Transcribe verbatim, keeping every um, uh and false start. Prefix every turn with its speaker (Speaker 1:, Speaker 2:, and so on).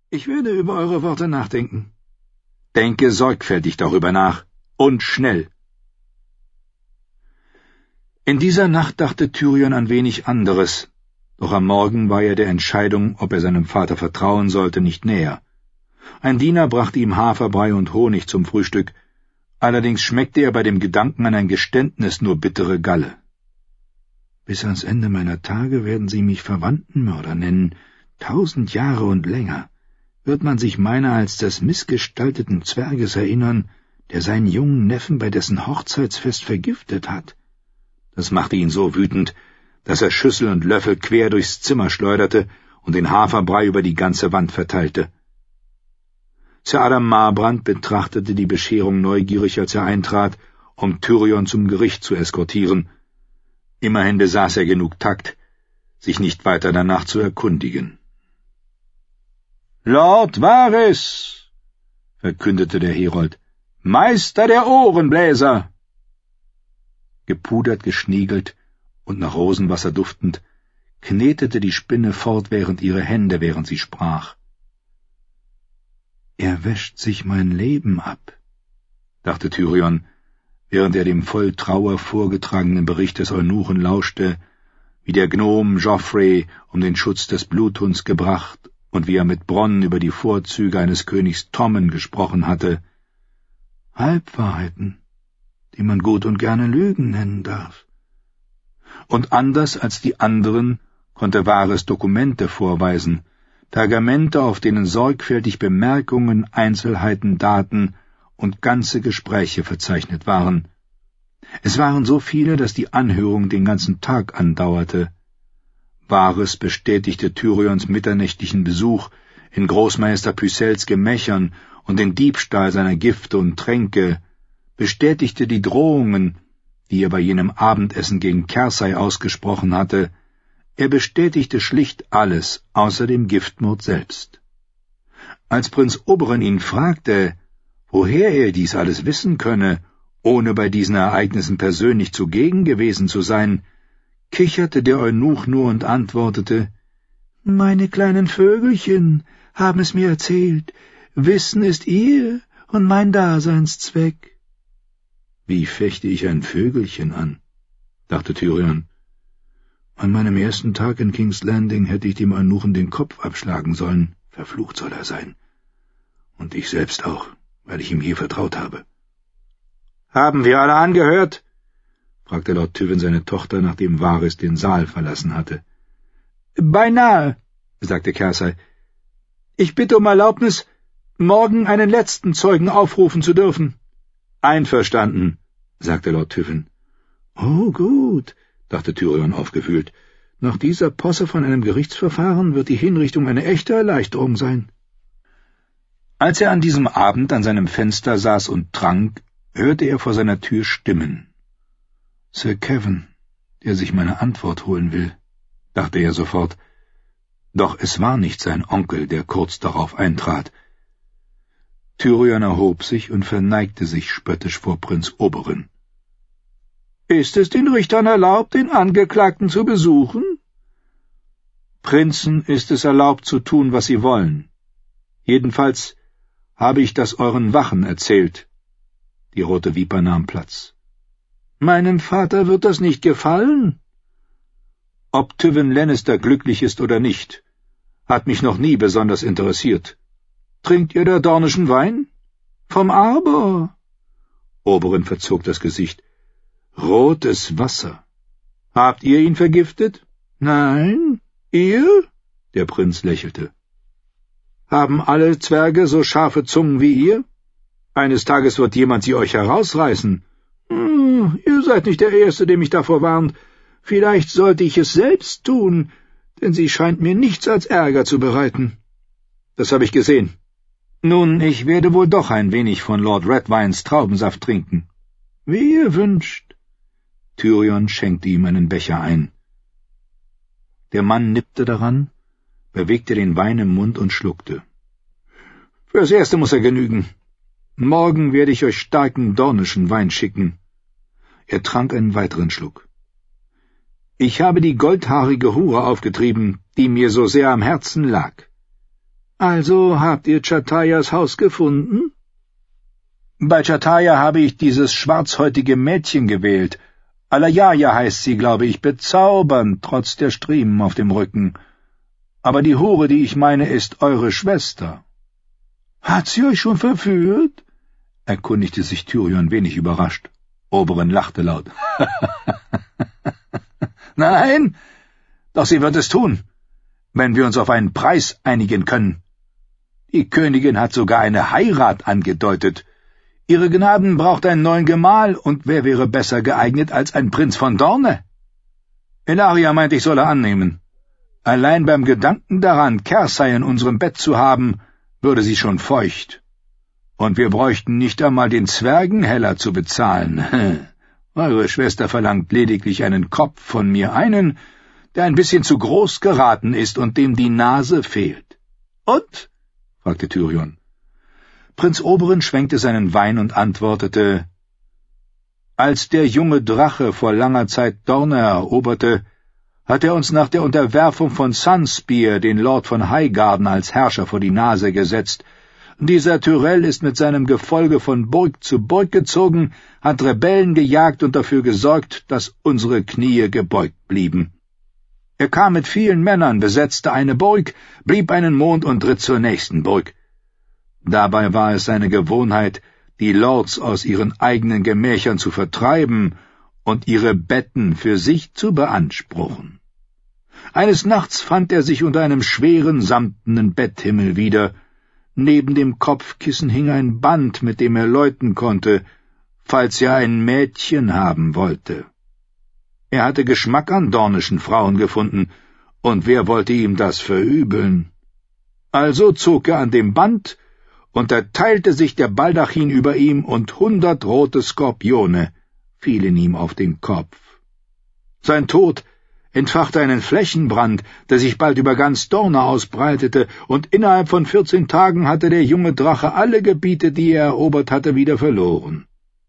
Speaker 1: Ich werde über eure Worte nachdenken. Denke sorgfältig darüber nach. Und schnell. In dieser Nacht dachte Tyrion an wenig anderes, doch am Morgen war er der Entscheidung, ob er seinem Vater vertrauen sollte, nicht näher. Ein Diener brachte ihm Haferbrei und Honig zum Frühstück, allerdings schmeckte er bei dem Gedanken an ein Geständnis nur bittere Galle. Bis ans Ende meiner Tage werden sie mich Verwandtenmörder nennen, tausend Jahre und länger, wird man sich meiner als des missgestalteten Zwerges erinnern, der seinen jungen Neffen bei dessen Hochzeitsfest vergiftet hat. Das machte ihn so wütend, dass er Schüssel und Löffel quer durchs Zimmer schleuderte und den Haferbrei über die ganze Wand verteilte. Sir Adam Marbrand betrachtete die Bescherung neugierig, als er eintrat, um Tyrion zum Gericht zu eskortieren. Immerhin besaß er genug Takt, sich nicht weiter danach zu erkundigen. »Lord Varys«, verkündete der Herold, »Meister der Ohrenbläser!« Gepudert, geschniegelt und nach Rosenwasser duftend, knetete die Spinne fortwährend ihre Hände, während sie sprach. »Er wäscht sich mein Leben ab«, dachte Tyrion, während er dem voll Trauer vorgetragenen Bericht des Eunuchen lauschte, wie der Gnom Joffrey um den Schutz des Bluthunds gebracht und wie er mit Bronn über die Vorzüge eines Königs Tommen gesprochen hatte. Halbwahrheiten, die man gut und gerne Lügen nennen darf. Und anders als die anderen konnte Varys Dokumente vorweisen, Pergamente, auf denen sorgfältig Bemerkungen, Einzelheiten, Daten und ganze Gespräche verzeichnet waren. Es waren so viele, dass die Anhörung den ganzen Tag andauerte. Varys bestätigte Tyrions mitternächtlichen Besuch in Großmeister Pycelles Gemächern und den Diebstahl seiner Gifte und Tränke, bestätigte die Drohungen, die er bei jenem Abendessen gegen Cersei ausgesprochen hatte. Er bestätigte schlicht alles, außer dem Giftmord selbst. Als Prinz Oberyn ihn fragte, woher er dies alles wissen könne, ohne bei diesen Ereignissen persönlich zugegen gewesen zu sein, kicherte der Eunuch nur und antwortete, »Meine kleinen Vögelchen haben es mir erzählt. Wissen ist ihr und mein Daseinszweck.« »Wie fechte ich ein Vögelchen an?« dachte Tyrion. »An meinem ersten Tag in King's Landing hätte ich dem Eunuchen den Kopf abschlagen sollen. Verflucht soll er sein. Und ich selbst auch, weil ich ihm hier vertraut habe.« »Haben wir alle angehört?« fragte Lord Tywin seine Tochter, nachdem Varys den Saal verlassen hatte. »Beinahe«, sagte Cersei. »Ich bitte um Erlaubnis, morgen einen letzten Zeugen aufrufen zu dürfen.« »Einverstanden«, sagte Lord Tywin. »Oh, gut«, dachte Tyrion aufgewühlt. »Nach dieser Posse von einem Gerichtsverfahren wird die Hinrichtung eine echte Erleichterung sein.« Als er an diesem Abend an seinem Fenster saß und trank, hörte er vor seiner Tür Stimmen. »Sir Kevan, der sich meine Antwort holen will«, dachte er sofort. Doch es war nicht sein Onkel, der kurz darauf eintrat. Tyrion erhob sich und verneigte sich spöttisch vor Prinz Oberyn. »Ist es den Richtern erlaubt, den Angeklagten zu besuchen?« »Prinzen ist es erlaubt, zu tun, was sie wollen. Jedenfalls habe ich das euren Wachen erzählt.« Die rote Viper nahm Platz. »Meinem Vater wird das nicht gefallen?« »Ob Tywin Lannister glücklich ist oder nicht, hat mich noch nie besonders interessiert. Trinkt ihr da dornischen Wein?« »Vom Arbor.« Oberyn verzog das Gesicht. »Rotes Wasser. Habt ihr ihn vergiftet?« »Nein. Ihr?« Der Prinz lächelte. »Haben alle Zwerge so scharfe Zungen wie ihr? Eines Tages wird jemand sie euch herausreißen. Hm, ihr seid nicht der Erste, der mich davor warnt. Vielleicht sollte ich es selbst tun, denn sie scheint mir nichts als Ärger zu bereiten.« »Das habe ich gesehen. Nun, ich werde wohl doch ein wenig von Lord Redwynes Traubensaft trinken.« »Wie ihr wünscht.« Tyrion schenkte ihm einen Becher ein. Der Mann nippte daran, bewegte den Wein im Mund und schluckte. »Fürs Erste muss er genügen. Morgen werde ich euch starken dornischen Wein schicken.« Er trank einen weiteren Schluck. »Ich habe die goldhaarige Hure aufgetrieben, die mir so sehr am Herzen lag. »Also habt ihr Chattayas Haus gefunden?« »Bei Chattaya habe ich dieses schwarzhäutige Mädchen gewählt. Alayaya heißt sie, glaube ich, bezaubernd, trotz der Striemen auf dem Rücken. Aber die Hure, die ich meine, ist eure Schwester.« »Hat sie euch schon verführt?« erkundigte sich Tyrion wenig überrascht. Oberyn lachte laut. »Nein, doch sie wird es tun, wenn wir uns auf einen Preis einigen können. Die Königin hat sogar eine Heirat angedeutet. Ihre Gnaden braucht einen neuen Gemahl, und wer wäre besser geeignet als ein Prinz von Dorne? Ellaria meint, ich solle annehmen. Allein beim Gedanken daran, Cersei in unserem Bett zu haben, würde sie schon feucht. Und wir bräuchten nicht einmal den Zwergenheller zu bezahlen. Eure Schwester verlangt lediglich einen Kopf von mir, einen, der ein bisschen zu groß geraten ist und dem die Nase fehlt.« »Und?« fragte Tyrion. Prinz Oberyn schwenkte seinen Wein und antwortete, »Als der junge Drache vor langer Zeit Dorne eroberte, hat er uns nach der Unterwerfung von Sunspear den Lord von Highgarden als Herrscher vor die Nase gesetzt. Dieser Tyrell ist mit seinem Gefolge von Burg zu Burg gezogen, hat Rebellen gejagt und dafür gesorgt, dass unsere Knie gebeugt blieben. Er kam mit vielen Männern, besetzte eine Burg, blieb einen Mond und ritt zur nächsten Burg. Dabei war es seine Gewohnheit, die Lords aus ihren eigenen Gemächern zu vertreiben und ihre Betten für sich zu beanspruchen. Eines Nachts fand er sich unter einem schweren, samtenen Betthimmel wieder. Neben dem Kopfkissen hing ein Band, mit dem er läuten konnte, falls er ein Mädchen haben wollte. Er hatte Geschmack an dornischen Frauen gefunden, und wer wollte ihm das verübeln? Also zog er an dem Band, und da teilte sich der Baldachin über ihm, und hundert rote Skorpione fielen ihm auf den Kopf. Sein Tod entfachte einen Flächenbrand, der sich bald über ganz Dorne ausbreitete, und innerhalb von vierzehn Tagen hatte der junge Drache alle Gebiete, die er erobert hatte, wieder verloren.